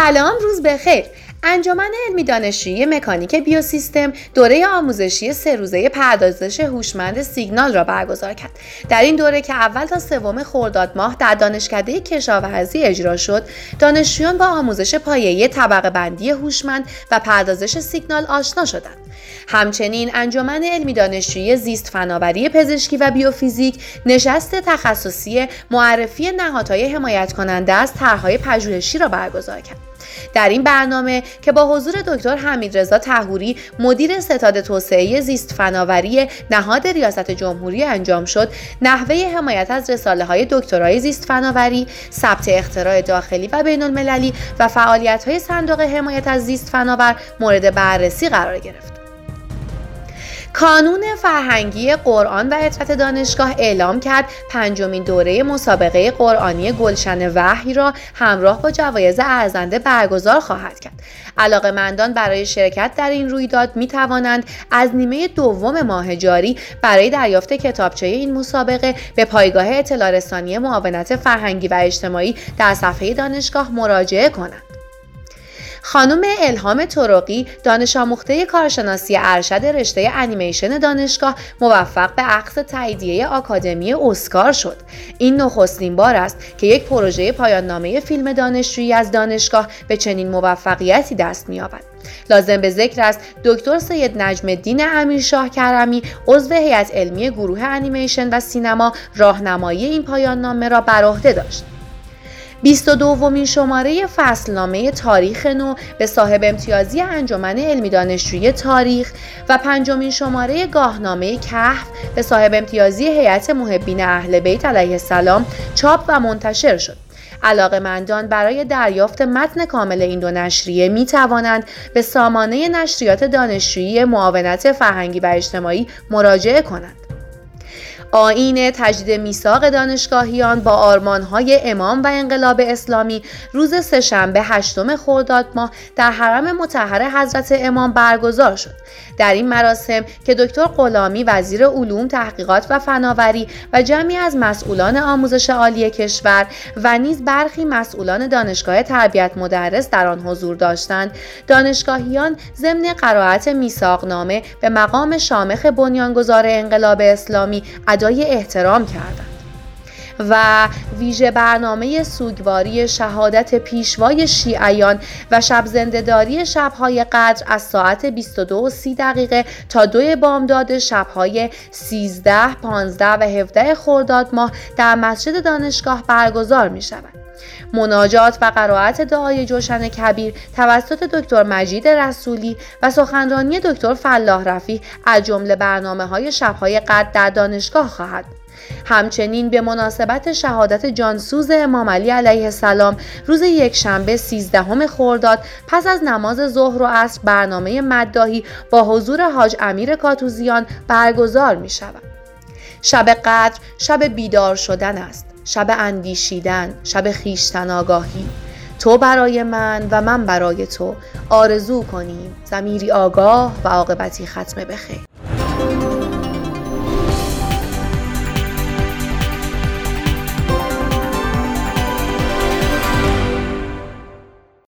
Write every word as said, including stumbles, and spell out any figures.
سلام، روز بخیر. انجمن علمی دانشجویی مکانیک بیوسیستم دوره آموزشی سه روزه پردازش هوشمند سیگنال را برگزار کرد. در این دوره که اول تا سوم خرداد ماه در دانشکده کشاورزی اجرا شد، دانشجویان با آموزش پایه‌ای طبقه بندی هوشمند و پردازش سیگنال آشنا شدند. همچنین انجمن علمی دانشجویی زیست فناوری پزشکی و بیوفیزیک نشست تخصصی معرفی نهادهای حمایت کننده از طرح‌های پژوهشی را برگزار کرد. در این برنامه که با حضور دکتر حمیدرضا طهوری مدیر ستاد توسعه زیست فناوری نهاد ریاست جمهوری انجام شد، نحوه حمایت از رساله‌های دکترای زیست فناوری، ثبت اختراع داخلی و بین‌المللی و فعالیت‌های صندوق حمایت از زیست فناور مورد بررسی قرار گرفت. کانون فرهنگی قرآن و عطرت دانشگاه اعلام کرد پنجمین دوره مسابقه قرآنی گلشن وحی را همراه با جوایز ارزنده برگزار خواهد کرد. علاقه‌مندان برای شرکت در این رویداد می توانند از نیمه دوم ماه جاری برای دریافت کتابچه این مسابقه به پایگاه اطلاع رسانی معاونت فرهنگی و اجتماعی در صفحه دانشگاه مراجعه کنند. خانم الهام طرقی، دانش آموخته کارشناسی ارشد رشته انیمیشن دانشگاه، موفق به اخذ تاییدیه آکادمی اسکار شد. این نخستین بار است که یک پروژه پایان نامه فیلم دانشجویی از دانشگاه به چنین موفقیتی دست می‌یابد. لازم به ذکر است دکتر سید نجم الدین امیرشاه کرمی، عضو هیئت علمی گروه انیمیشن و سینما، راهنمایی این پایان نامه را بر عهده داشت. بیست و دومین شماره فصلنامه تاریخ نو به صاحب امتیازی انجمن علمی دانشجویی تاریخ و پنجمین شماره گاهنامه کهف به صاحب امتیازی هیئت محبین اهل بیت علیه السلام چاپ و منتشر شد. علاقه‌مندان برای دریافت متن کامل این دو نشریه می توانند به سامانه نشریات دانشجویی معاونت فرهنگی و اجتماعی مراجعه کنند. آیین تجدید میثاق دانشگاهیان با آرمان‌های امام و انقلاب اسلامی روز سه‌شنبه هشتم خرداد ماه در حرم مطهر حضرت امام برگزار شد. در این مراسم که دکتر غلامی وزیر علوم، تحقیقات و فناوری و جمعی از مسئولان آموزش عالی کشور و نیز برخی مسئولان دانشگاه تربیت مدرس در آن حضور داشتند، دانشگاهیان ضمن قرائت میثاقنامه به مقام شامخ بنیانگذار انقلاب اسلامی ادای احترام کردند و ویژه برنامه سوگواری شهادت پیشوای شیعیان و شب زنده‌داری شب‌های قدر از ساعت بیست و دو و سی دقیقه تا دو بامداد شب‌های سیزده، پانزده و هفده خرداد ماه در مسجد دانشگاه برگزار می‌شود. مناجات و قرائت دعای جوشن کبیر توسط دکتر مجید رسولی و سخنرانی دکتر فلاح رفیع از جمله برنامه‌های شب‌های قدر در دانشگاه خواهد. همچنین به مناسبت شهادت جانسوز امام علی علیه السلام روز یکشنبه سیزدهم خرداد پس از نماز ظهر و عصر برنامه مداحی با حضور حاج امیر کاتوزیان برگزار می شود. شب قدر شب بیدار شدن است، شب اندیشیدن، شب خویشتن آگاهی. تو برای من و من برای تو، آرزو کنیم ضمیری آگاه و عاقبتی ختم بخیر.